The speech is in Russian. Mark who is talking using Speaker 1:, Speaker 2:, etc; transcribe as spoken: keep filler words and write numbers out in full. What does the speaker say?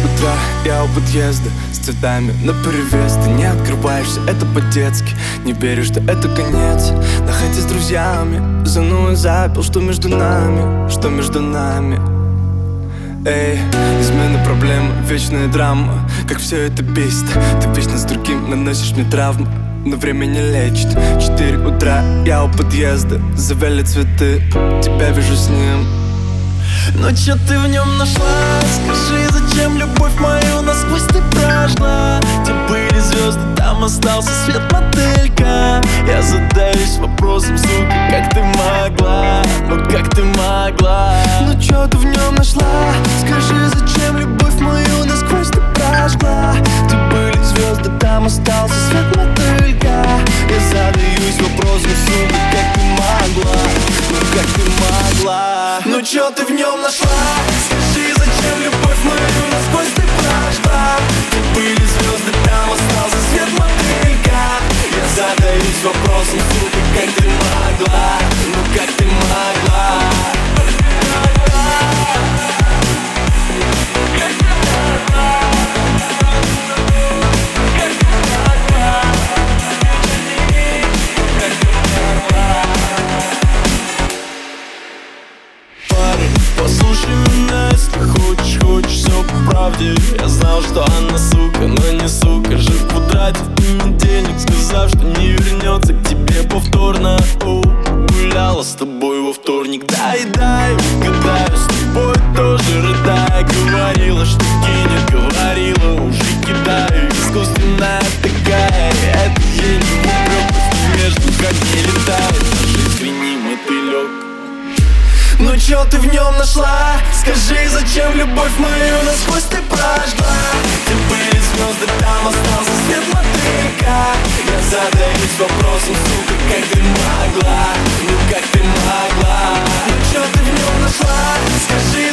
Speaker 1: утра, я у подъезда с цветами наперевес. Ты не открываешься, это по-детски. Не верю, что это конец. Находясь с друзьями, зануя запил, что между нами, что между нами. Эй, измены, проблемы, вечная драма. Как все это бесит. Ты вечно с другим наносишь мне травму, но время не лечит. Четыре утра, я у подъезда, завели цветы, тебя вижу с ним.
Speaker 2: Но чё ты в нем нашла? Скажи, зачем любовь мою насквозь ты прожгла? Где были звезды, там остался свет, моделька. Я задаюсь вопросом, сука, как ты могла? Ну как ты могла?
Speaker 1: Ну чё ты в нем нашла? Скажи, зачем любовь мою насквозь ты прожгла? Где были звезды, там остался свет, моделька. Я задаюсь вопросом, сука, как ты могла? Ну как ты могла?
Speaker 2: Ну чё ты в нем нашла? Скажи, зачем любовь мою насквозь ты прожгла? Где были звезды, там остался свет, моделька. Я задаюсь вопросом, сука, как ты могла? Ну как ты могла? Послушай меня, если хочешь, хочешь все по правде. Я знал, что она сука, но не сука. Жив в утрате в понедельник, сказав, что не вернется к тебе повторно. О, гуляла с тобой во вторник. Дай, дай, угадаю, с тобой тоже рыдая. Говорила, что кинет, говорила, уже кидаю. Искусственная такая, это ей не упрек, просто между как не летает. Даже извини, мотылек. Ну чё ты в нем нашла? Скажи, зачем любовь мою насквозь ты прожгла? Где были звезды, там остался свет, мотылька. Я задаюсь вопросом, сука, как ты могла? Ну как ты могла? Ну чё ты в нем нашла? Скажи,